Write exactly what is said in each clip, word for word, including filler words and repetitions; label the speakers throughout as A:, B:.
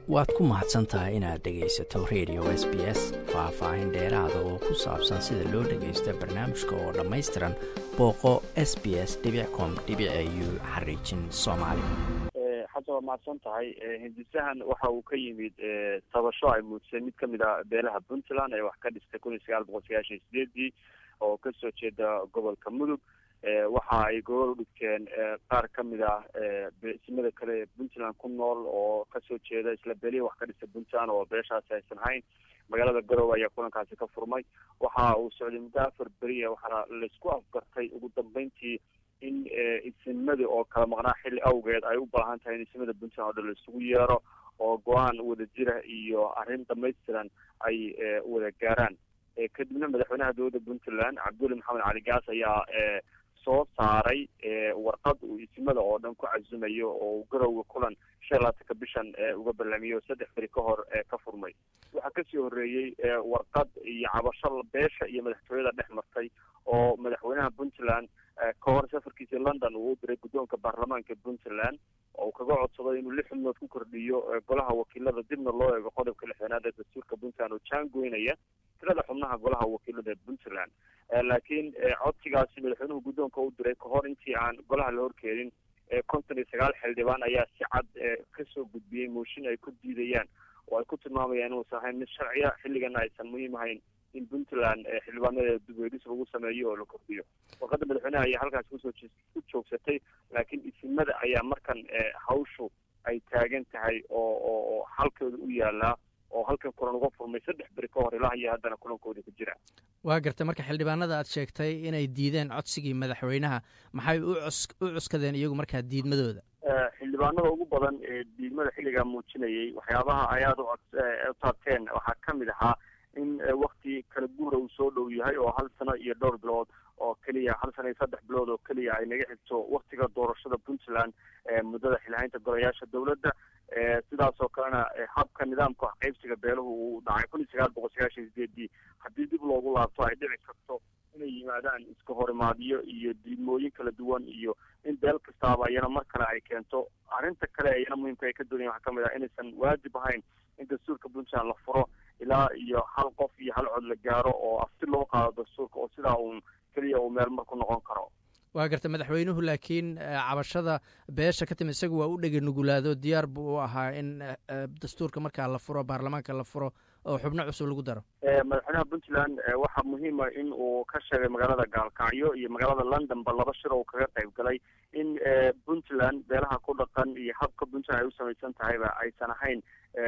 A: waad ku mahadsan tahay inaad dhegaysato radio S B S faahfaahin dheeraada oo ku saabsan sida loo dhagaysto barnaamijka oo dhammaystiran booqo s b s dot com dot a u xariijin soomaali.
B: xasan waa mahadsan tahay. hindisahan waxa uu ka yimid tabasho ay muujisay mid kamid a beelaha puntland ee wax ka dhistay kun iyo sagaal boqol sagaashan iyo sideedii oo kasoo jeeda gobolka mudug. waxa ay gobol u dhigteen qaar kamid ah beesimada kale ee puntland ku nool oo kasoo jeeda isla beelihi wax ka dhistay puntland oo beeshaasi aysan hayn. magaalada garowe ayaa kulankaasi ka furmay. waxa uu socday muddo afar beri waxaana laisku afgartay ugu dambeyntii in isimada oo kala maqnaa xilli awgeed ay u baahan tahay in isimada puntland oo dhan la isugu yeero oo go-aan wada jira iyo arrin dhamaystiran ay wada gaaraan. kadibna madaxweynaha dowladda puntland cabdulle maxamed cali gaas ayaa soo saaray warqad uu isimada oo dhan ku casumayo oo garowe kulan shan iyo labaatanka bishan uga barlaamiyo saddex beri ka hor ka furmay. waxaa kasii horeeyey warqad iyo cabasho beesha iyo madaxtooyada dhex martay oo madaxweynaha puntland ka hor safarkiisa london uu u diray guddoonka baarlamaanka puntland oo uu kaga codsaday inuu lix xubnood ku kordhiyo golaha wakiilada dibna loo eego qodobka lixdanaad ee dastuurka puntland oo jaangoynaya tirada xubnaha golaha wakiilada ee puntland. laakiin codsigaasi madaxweynuhu guddoonka u diray kahor intii aan golaha la horkeenin konton iyo sagaal xildhibaan ayaa si cad kasoo gudbiyey mooshin ay ku diidayaan oo ay ku tilmaamayaan inuusan ahayn mid sharciya xilligana aysan muhiim ahayn in puntland xildhibaanadeeda dubweydis lagu sameeyo oo la kordhiyo. warqadda madaxweynaha ayaa halkaasi kusoo ku joogsatay laakiin isimada ayaa markan hawshu ay taagan tahay oo oo halkooda u yaalaa oo halkan kulan uga furmay saddex beri ka hor ilaa iyo haddana kulankoodii ku jira.
A: waa gartay marka xildhibaanada aad sheegtay inay diideen codsigii madaxweynaha maxay u cus u cuskadeen iyagu markaa diidmadooda?
B: xildhibaanada ugu badan ee diidmada xilligaa muujinayay waxyaabaha ayaad u taabteen waxaa kamid ahaa in wakti kala guura uu soo dhow yahay oo hal sano iyo dhowr bilood oo keliya hal sano iyo saddex bilood oo keliya ay naga xigto waktiga doorashada puntland muddada xilhaynta golayaasha dowladda. sidaas oo kalena habka nidaamka wax qaybsiga beeluhu uu dhacay kun iyo sagaal boqol sagaashan iyo sideedii haddii dib loogu laabto ay dhici karto inay yimaadaan iska horimaadyo iyo diidmooyin kala duwan iyo in beel kastaaba iyana mar kale ay keento. arrinta kale iyana muhiimka ay ka doonayaan waxaa kamid ah inaysan waajib ahayn in dastuurka puntland la furo ilaa iyo hal qof iyo hal cod la gaaro oo afti loo qaado dastuurka oo sidaa uun keliya uu meel mar ku noqon karo.
A: waa gartay madaxweynuhu laakiin cabashada beesha ka timid isagu waa u dhega nugulaado diyaar buu u ahaa in dastuurka markaa la furo baarlamaanka la furo oo xubno cusub lagu daro.
B: madaxweynaha puntland waxaa muhiima in uu ka sheegay magaalada gaalkacyo iyo magaalada london ba laba shir oo kaga qayb galay in puntland beelaha ku dhaqan iyo habka puntland ay u samaysan tahayba aysan ahayn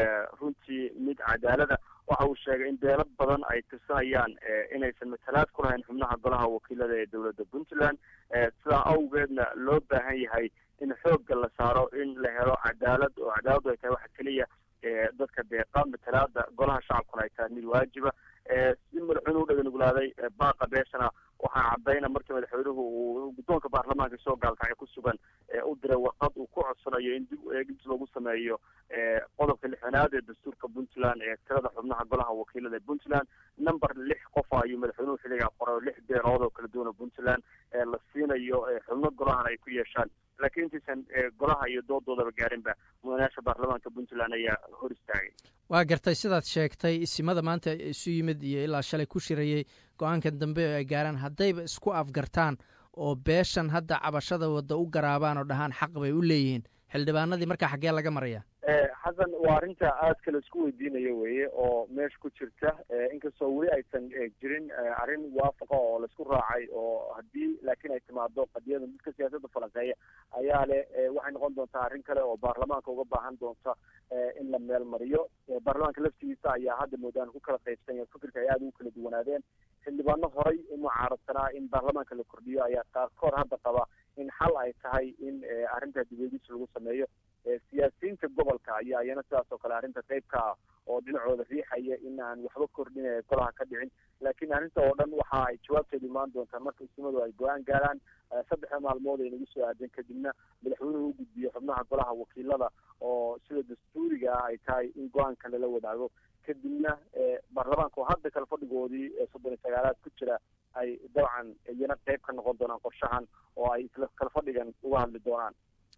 B: runtii mid cadaalada. waxa uu sheegay in beelo badan ay tirsanayaan inaysan matalaad ku lahayn xubnaha golaha wakiilada ee dowladda puntland. sidaa awgeedna loo baahan yahay in xoogga la saaro in la helo cadaalad oo cadaaladu ay tahay waxa keliya dadka deeqa matalaada golaha shacabkuna ay tahay mid waajiba. si madaxweynuhu u dhega nugulaaday baaqa beeshana waxaa cadayna markii madaxweynuhu uu guddoonka baarlamaanka isagoo gaalkacyo ku sugan u diray warqad uu ku codsanayo in dib eegis loogu sameeyo qodobka lixdanaad ee dastuurka puntland ee tirada xubnaha golaha wakiilada ee puntland. number lix qof ayuu madaxweynuhu xilligaa qoray oo lix beelood oo kala duwan oo puntland la siinayo xubno golahan ay ku yeeshaan. laakiin intaysan golaha iyo doodoodaba gaarinba mudanayaasha baarlamaanka puntland ayaa hor istaagay.
A: waa gartay sidaad sheegtay isimada maanta isu yimid iyo ilaa shalay ku shirayey go-aankan dambe ay gaaraan haddayba isku afgartaan oo beeshan hadda cabashada wadda u garaabaan oo dhahaan xaq bay u leeyihiin xildhibaanadii markaa xaggee laga maraya?
B: xasan waa arrinta aadka la isku weydiinayo weye oo meesha ku jirta inkastoo weli aysan jirin arrin waafaqa oo laisku raacay oo haddii laakiin ay timaado qadiyada midka siyaasadda falanqeeya ayaa leh waxay noqon doontaa arrin kale oo baarlamaanka uga baahan doonta in la meel mariyo. baarlamaanka laftigiisa ayaa hadda moodaan ku kala qaybsan yahay fikirka ay aada ugu kala duwanaadeen. xildhibaano horay u mucaaradsanaa in baarlamaanka la kordhiyo ayaa qaarkood hadda qaba in xal ay tahay in arrintaa dibweydis lagu sameeyo. siyaasiyiinta gobolka ayaa iyana sidaas oo kale arrinta qayb ka ah oo dhinacooda riixaya in aan waxba kordhin golaha ka dhicin. laakiin arrinta oo dhan waxa ay jawaabteedu imaan doontaa marka isimadu ay go-aan gaaraan saddexda maalmood ay nagu soo aadeen kadibna madaxweynuhu u gudbiyo xubnaha golaha wakiilada oo sida dastuuriga ah ay tahay in go-aanka lala wadaago. kadibna baarlamaanka oo hadda kale fadhigoodii soddon iyo sagaalaad ku jira ay dabcan iyana qayb ka noqon doonaan qorshahan oo ay isla kala fadhigan uga hadli doonaan.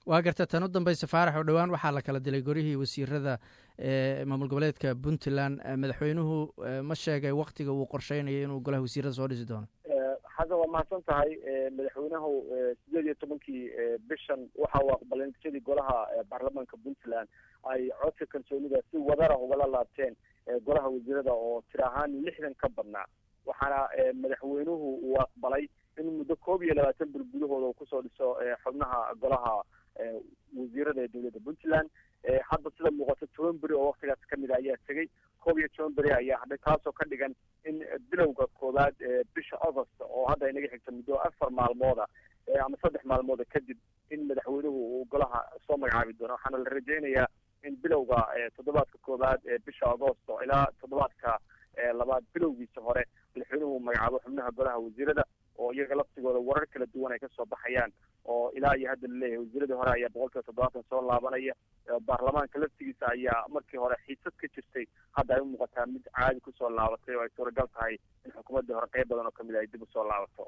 A: waa garta tan u dambaysa faarax oo dhowaan waxaa la kala dilay gorihii wasiirada maamul goboleedka puntland madaxweynuhu ma sheegay waktiga uu qorsheynaya inuu golaha wasiirada soo dhisi doono
B: xasan waa mahadsan tahay madaxweynuhu sideed iyo tobankii bishan waxa uu aqbalay natiijadii golaha baarlamaanka puntland ay codka kalsoonida si wadara ugala laabteen golaha wasiirada oo tir ahaan lixdan ka badnaa waxaana madaxweynuhu uu aqbalay in muddo koob iyo labaatan bil gudahooda uu kusoo dhiso xubnaha golaha wasiirada ee dowladda puntland hadda sida muuqato toban beri oo waktigaas kamid a ayaa tegey koob iyo toban beri ayaa hadhay taasoo ka dhigan in bilowga koowaad bisha august oo hadda inaga xigta muddo afar maalmooda ama saddex maalmooda kadib in madaxweynuhu uu golaha soo magacaabi doono waxaana la rajeynayaa in bilowga toddobaadka koowaad ee bisha agosto ilaa toddobaadka labaad bilowgiisa hore madaxweynuhu magacaabo xubnaha golaha wasiirada oo iyaga laftigooda warar kala duwan ay kasoo baxayaan oo ilaa iyo hadda laleeyahay wasiiradii hore ayaa boqol kiiba toddobaatan soo laabanaya baarlamaanka laftigiisa ayaa markii hore xiisad ka jirtay hadda ay u muuqataa mid caadi kusoo laabatay oo ay suuragal tahay in xukuumaddii hore qayb badan oo kamid ay dib usoo laabato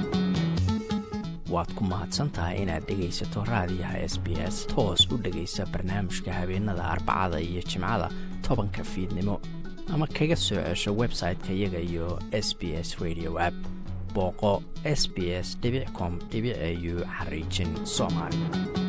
C: waad ku mahadsan tahay inaad dhegaysato raadiyaha s b s toos u dhegaysa barnaamijka habeenada arbacada iyo jimcada tobanka fiidnimo ama kaga soo cesho website-ka iyaga iyo s b s radio app booqo s b s dot com dot a u xariijin soomaali